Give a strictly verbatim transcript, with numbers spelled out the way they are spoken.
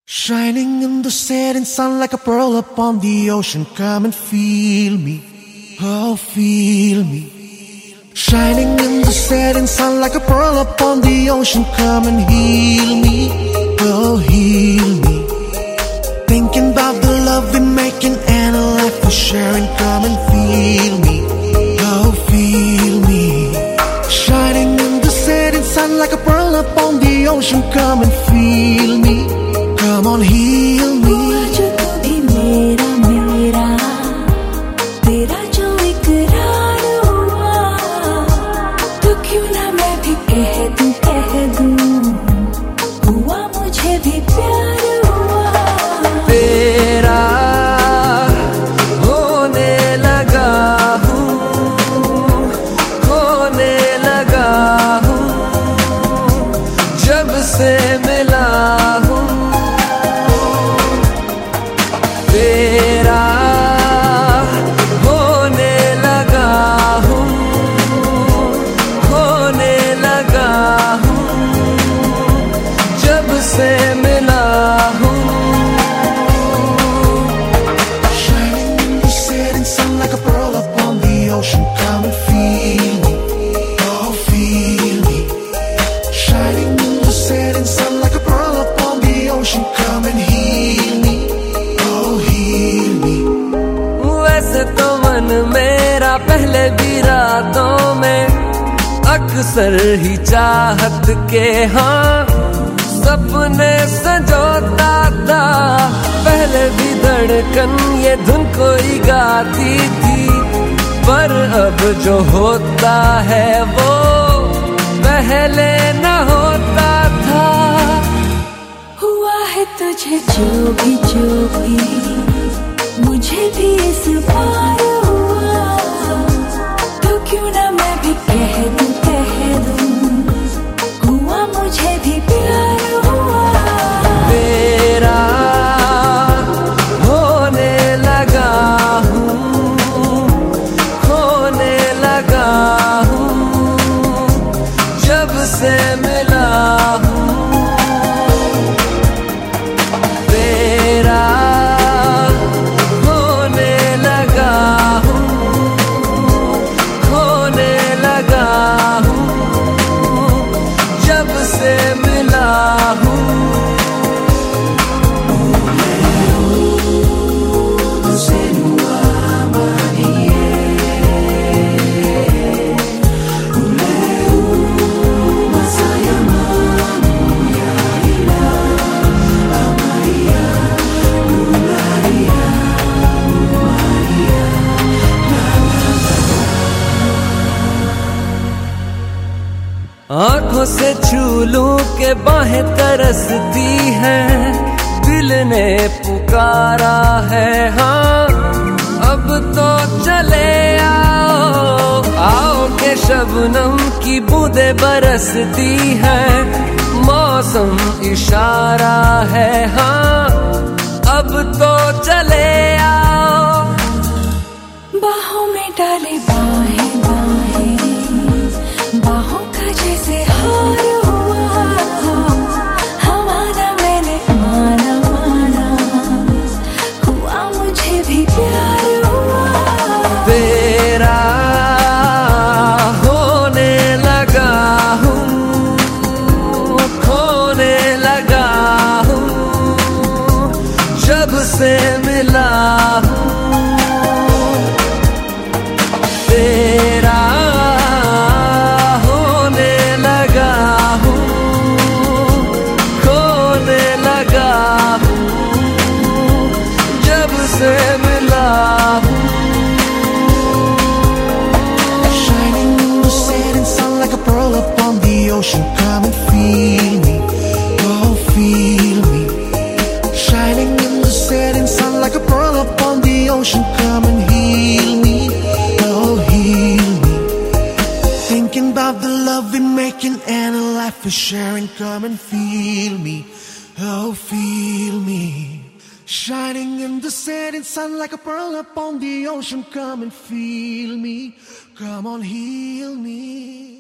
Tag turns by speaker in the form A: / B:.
A: Shining in the setting sun like a pearl upon the ocean. Come and feel me, oh feel me. Shining in the setting sun like a pearl upon the ocean. Come and heal me, oh heal me. Thinking about the love we're making and a life we're sharing. Come and feel me, oh feel me. Shining in the setting sun like a pearl upon the ocean. Come and feel me, come on heal me.
B: जो तू भी मेरा मेरा तेरा जो इकरार हुआ, तो क्यों ना मैं भी कह दूं कह दूं हुआ मुझे भी प्यार हुआ।
C: तेरा होने लगा हूँ, होने लगा हूँ, जब से मिला हूँ। तेरा होने लगा हूँ, होने लगा हूँ, जब से मिला हूँ।
A: Shining in the setting sun like a pearl upon the ocean. Come and feel me, oh feel me. Shining in the setting sun like a pearl upon the ocean. Come and heal me, oh heal me.
C: वैसे तो मन मेरा पहले भी रातों में अक्सर ही चाहत के हाँ सपने संजोता था। पहले भी धड़कन ये धुन कोई गाती थी, पर अब जो होता है वो पहले न होता था।
B: हुआ है तुझे जो भी जो भी मुझे भी इस बार हुआ, तो क्यों ना मैं भी कह दूं कह दूं हुआ मुझे भी प्यार हुआ।
C: तेरा होने लगा हूँ, होने लगा हूँ, जब से मिला हूँ। तेरा होने लगा हूँ, होने लगा हूँ, जब से मिला हूँ। आंखों से छू लूं के बाहें तरसती हैं, दिल ने पुकारा है हाँ अब तो चले आओ। आओ के शबनम की बूंदें बरसती हैं, मौसम इशारा है हाँ अब तो चले आओ।
B: बाहों में डाले बाहें बाहें बाहों का जैसे हार हुआ, हमारा मैंने माना माना हुआ मुझे भी प्यार हुआ।
C: तेरा होने लगा हूँ, होने लगा हूँ, जब से मिला हूँ। तेरा होने लगा हूँ, खोने लगा हूँ, जब से मिला हूँ।
A: Shining in the setting sun like a pearl upon the ocean. Come and feel me, oh feel me. Shining in the setting sun like a pearl upon the ocean. Come and heal me, oh heal me. Thinking about the love we're making and a life we're sharing. Come and feel me, oh feel me. Shining in the setting sun like a pearl upon the ocean. Come and feel me, come on heal me.